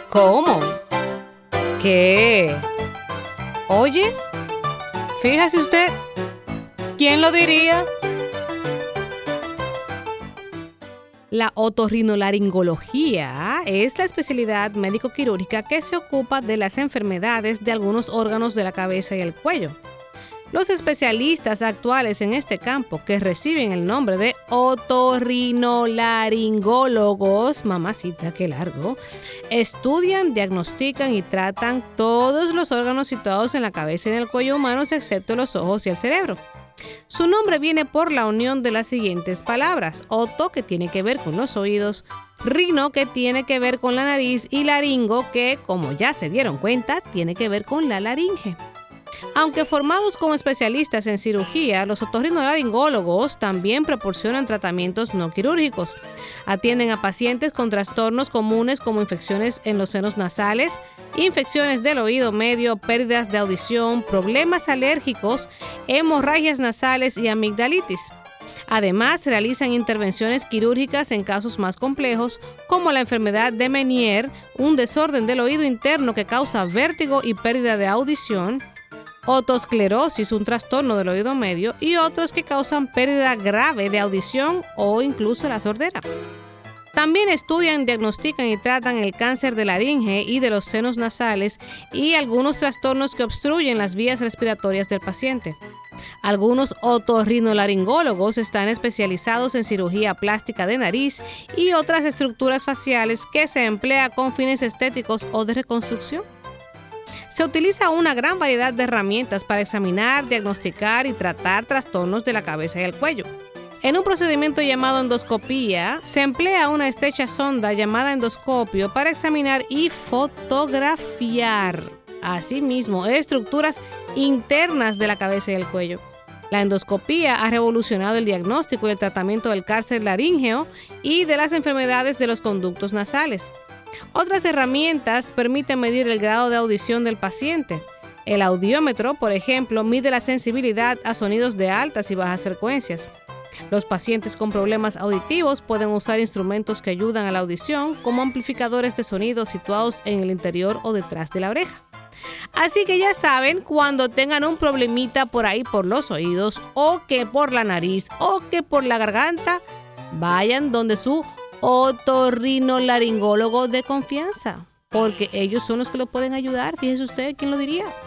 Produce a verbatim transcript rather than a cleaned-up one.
¿Cómo? ¿Qué? Oye, fíjese usted, ¿quién lo diría? La otorrinolaringología es la especialidad médico-quirúrgica que se ocupa de las enfermedades de algunos órganos de la cabeza y el cuello. Los especialistas actuales en este campo, que reciben el nombre de otorrinolaringólogos, mamacita, qué largo, estudian, diagnostican y tratan todos los órganos situados en la cabeza y en el cuello humanos, excepto los ojos y el cerebro. Su nombre viene por la unión de las siguientes palabras: oto, que tiene que ver con los oídos; rino, que tiene que ver con la nariz; y laringo, que, como ya se dieron cuenta, tiene que ver con la laringe. Aunque formados como especialistas en cirugía, los otorrinolaringólogos también proporcionan tratamientos no quirúrgicos. Atienden a pacientes con trastornos comunes como infecciones en los senos nasales, infecciones del oído medio, pérdidas de audición, problemas alérgicos, hemorragias nasales y amigdalitis. Además, realizan intervenciones quirúrgicas en casos más complejos, como la enfermedad de Meniere, un desorden del oído interno que causa vértigo y pérdida de audición; otosclerosis, un trastorno del oído medio; y otros que causan pérdida grave de audición o incluso la sordera. También estudian, diagnostican y tratan el cáncer de laringe y de los senos nasales y algunos trastornos que obstruyen las vías respiratorias del paciente. Algunos otorrinolaringólogos están especializados en cirugía plástica de nariz y otras estructuras faciales que se emplea con fines estéticos o de reconstrucción. Se utiliza una gran variedad de herramientas para examinar, diagnosticar y tratar trastornos de la cabeza y el cuello. En un procedimiento llamado endoscopía, se emplea una estrecha sonda llamada endoscopio para examinar y fotografiar, asimismo, estructuras internas de la cabeza y el cuello. La endoscopía ha revolucionado el diagnóstico y el tratamiento del cáncer laríngeo y de las enfermedades de los conductos nasales. Otras herramientas permiten medir el grado de audición del paciente. El audiómetro, por ejemplo, mide la sensibilidad a sonidos de altas y bajas frecuencias. Los pacientes con problemas auditivos pueden usar instrumentos que ayudan a la audición, como amplificadores de sonido situados en el interior o detrás de la oreja. Así que ya saben, cuando tengan un problemita por ahí por los oídos, o que por la nariz, o que por la garganta, vayan donde su otorrinolaringólogo de confianza, porque ellos son los que lo pueden ayudar. Fíjese usted, ¿quién lo diría?